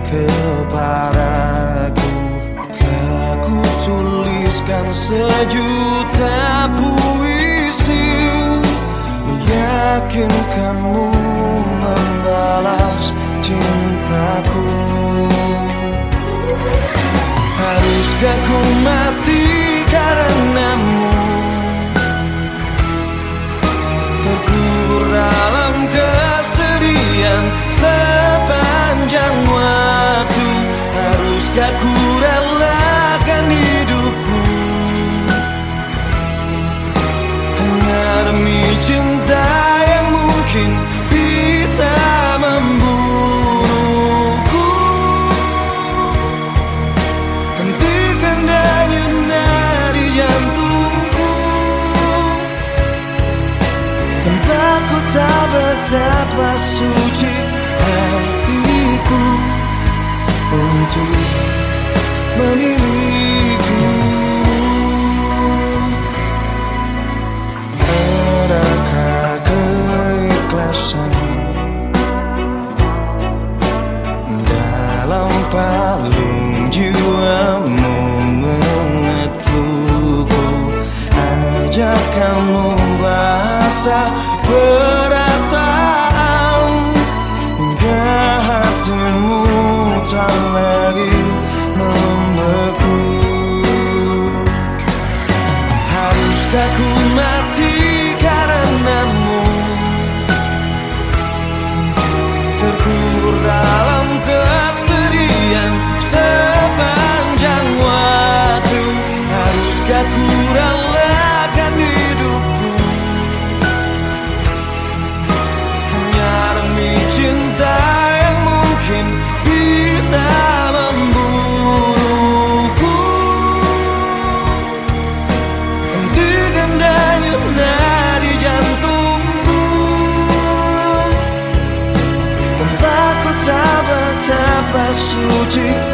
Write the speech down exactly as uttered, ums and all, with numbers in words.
kepadaku. Telah ku tuliskan sejuta puisi, meyakinkanmu membalas cintaku. Haruskah ku mati karenamu, terkubur dalam kesedihan sepanjang waktu? Haruskah ku relakan hidupku hanya demi cinta yang mungkin bisa membunuhku? Hentikan denyut nadi jantungku, tanpa ku tahu betapa suci hatiku untuk memilikimu. Adakah keikhlasan dalam palung jiwamu mengetukku? Ajak kamu bahasa perasaan hingga hatimu tak lagi membeku. Haruskah ku mati karenamu, terkubur dalam kesedihan sepanjang waktu? Haruskah ku relakan hidupku hanya demi cinta yang mungkin bisa membunuhku? Hentikan denyut nadi jantungku, tanpa ku tahu betapa suci